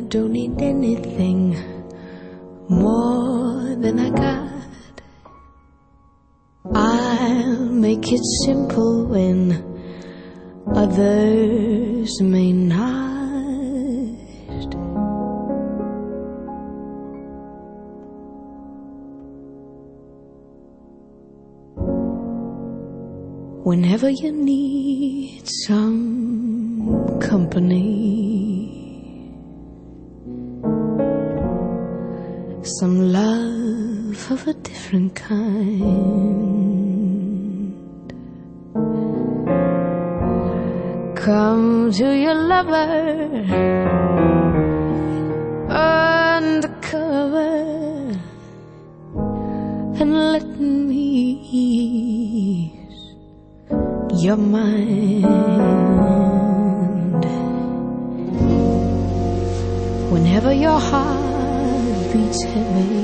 don't need anything more than I got. I'll make it simple when others may not. Whenever you need some company, some love of a different kind, come to your lover undercover and let me ease your mind. Whenever your heart beats heavy,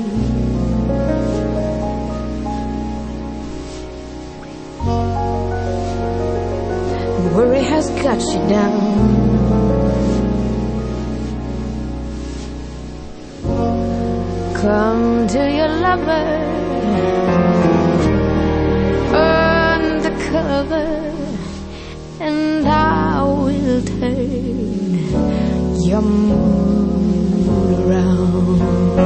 worry has got you down. Come to your lover undercover, and I will turn your mood around.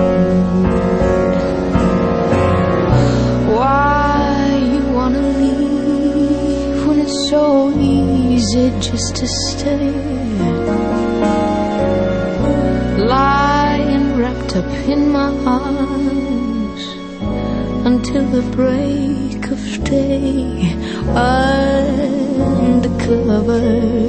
Why you wanna leave when it's so easy just to stay? Lying wrapped up in my arms until the break of day, undercover.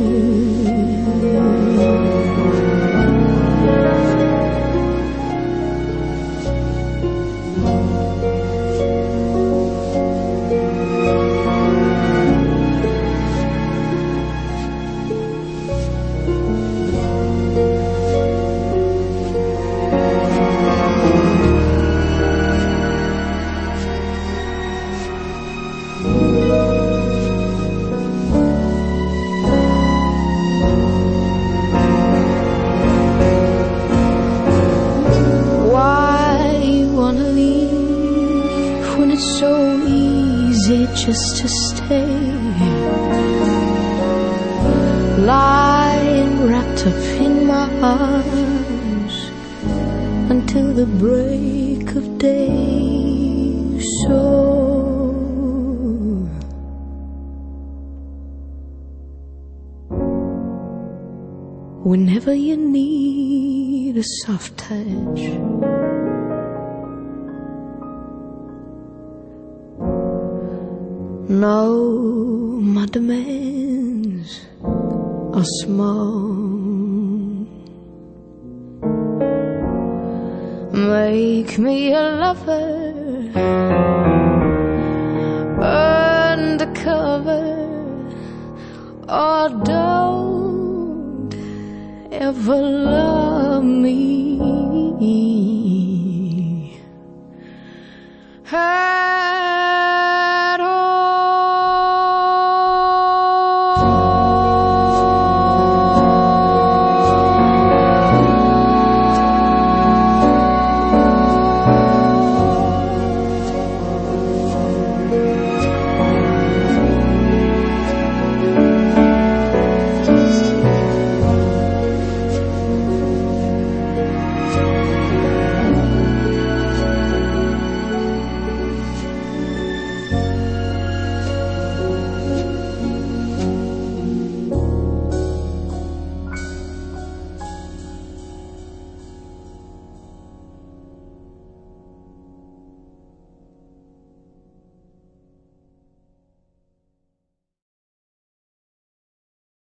So easy just to stay, lying wrapped up in my arms until the break of day. So whenever you need a soft touch, no, my demands are small. Make me a lover undercover, or don't ever love me.